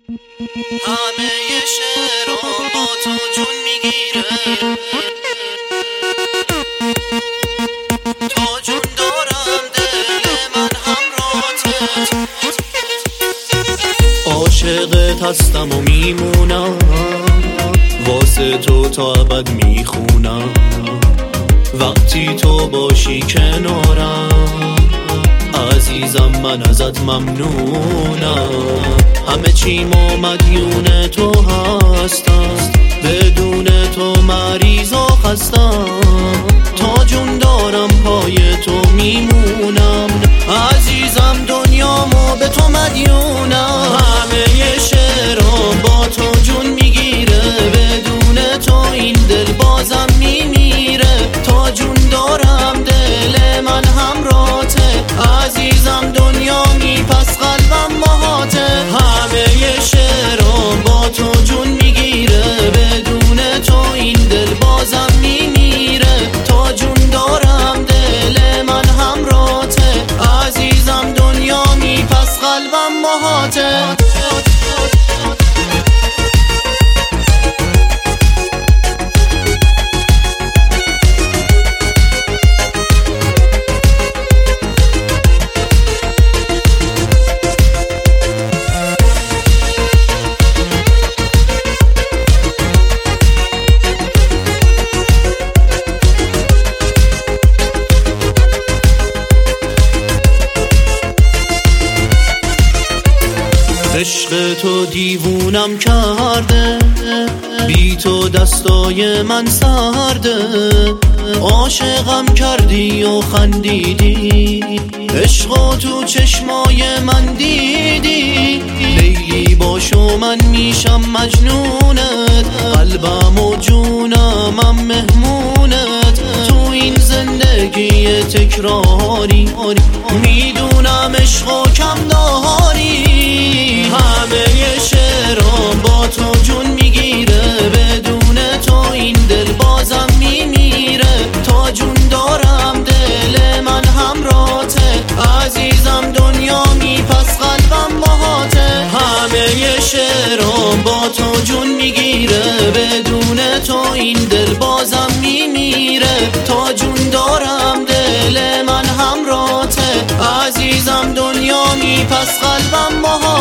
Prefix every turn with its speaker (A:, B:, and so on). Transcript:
A: همه شعرام با تو جون میگیره، تا جون دارم دل من همراهت. عاشقت هستم و میمونم، واسه تو تا ابد میخونم. وقتی تو باشی کنارم عزیزم من ازت ممنونم. همه چیم و مدیون تو هستم، بدون تو مریض و خستم. تا جون دارم پای تو میمونم، عزیزم دنیامو به تو مدیونم. همه شعرام با تو جون میگیره، بدون تو این دل بازم میمیره. تا جون دارم دل من همراهته، عزیزم دنیامی پس قلبم ماهاته. همه شعرام با تو جون میگیره، بدون تو این دل بازم میمیره. تا جون دارم دل من همراهته، عزیزم دنیامی پس قلبم ماهاته. عشق تو دیوونم کرده، بی تو دستای من سرده. عاشقم کردی و خندیدی، عشق تو چشمای من دیدی. لیلی باشو من میشم مجنونت، قلبم و جونم مهمونت. تو این زندگی تکراری میدونم عشق و کم داری. همه شعرام با تو جون میگیره، بدون تو این دل بازم میمیره. تا جون دارم دل من همراهته، عزیزم دنیامی پس قلبم ماهاته. همه شعرام با تو جون میگیره، بدون تو این دل بازم میمیره. تا جون دارم دل من همراهته، عزیزم دنیامی پس قلبم ماهاته.